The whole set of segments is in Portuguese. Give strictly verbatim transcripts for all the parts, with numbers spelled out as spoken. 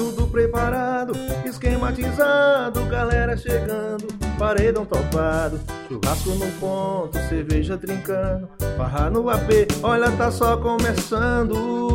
tudo preparado, esquematizado, galera chegando, paredão topado, churrasco no ponto, cerveja trincando, farra no A P, olha tá só começando.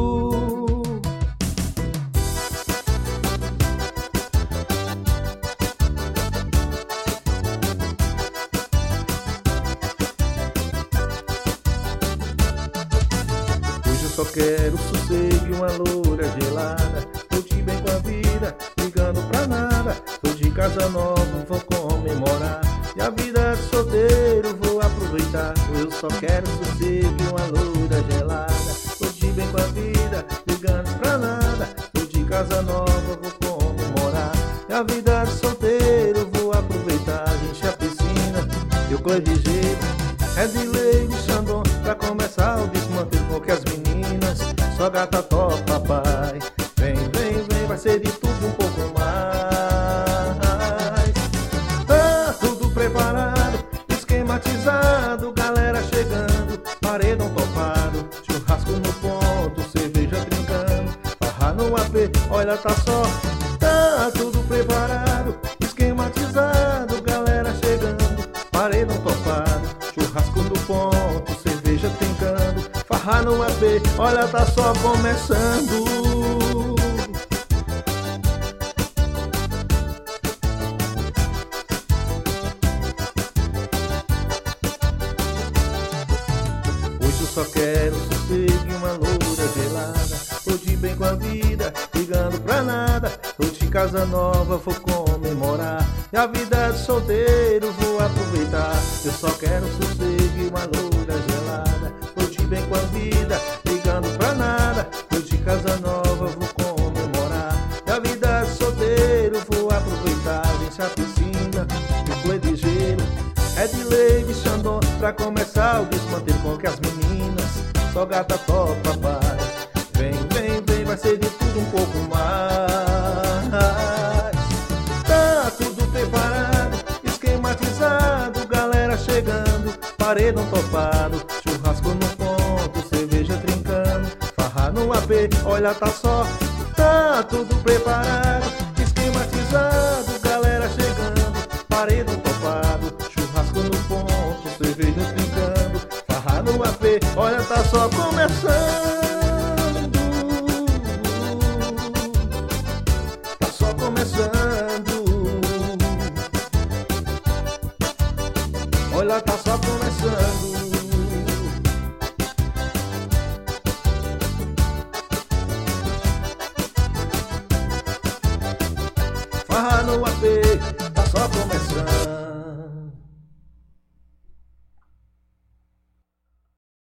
Só quero sossego e uma loura gelada, curtir bem com a vida, ligando pra nada. Tô de casa nova, vou comemorar, e a vida de solteiro vou aproveitar. Eu só quero sossego e uma loura gelada, curtir bem com a vida, ligando pra nada. Tô de casa nova, vou comemorar, e a vida de solteiro vou aproveitar. Enche a piscina, eu clã de jeito, é de lei de Xandão, pra começar o desmanter com que as meninas. Só gata top, papai. Vem, vem, vem, vai ser de tudo um pouco mais. Tá tudo preparado, esquematizado, galera chegando, paredão topado, churrasco no ponto, cerveja trincando, farra no A P, olha tá só. Tá tudo preparado, esquematizado, galera chegando, paredão topado, churrasco no ponto, cerveja trincando, farra no A P, olha tá só começando. Hoje eu só quero sossego e uma loura gelada, hoje bem com a vida, ligando pra nada. Tô de casa nova, vou comemorar, e a vida de solteiro vou aproveitar. Eu só quero sossego e uma loura gelada, hoje bem com a vida, ligando pra nada. Tô de casa nova, vou comemorar, e a vida de solteiro vou aproveitar. Enche a piscina, picolé de gelo, é de lei de Xandão, pra começar o desmanteiro com que as meninas. Só gata top, papai. Vem, vem, vem, vai ser de tudo um pouco mais. Tá tudo preparado, esquematizado, galera chegando, paredão topado, churrasco no ponto, cerveja trincando, farra no A P, olha tá só. Tá tudo preparado, esquematizado, galera chegando, paredão topado, churrasco no ponto, cerveja trincando, farra no A P, olha tá só começando. Tá só começando. Olha tá só começando. Farra no A P,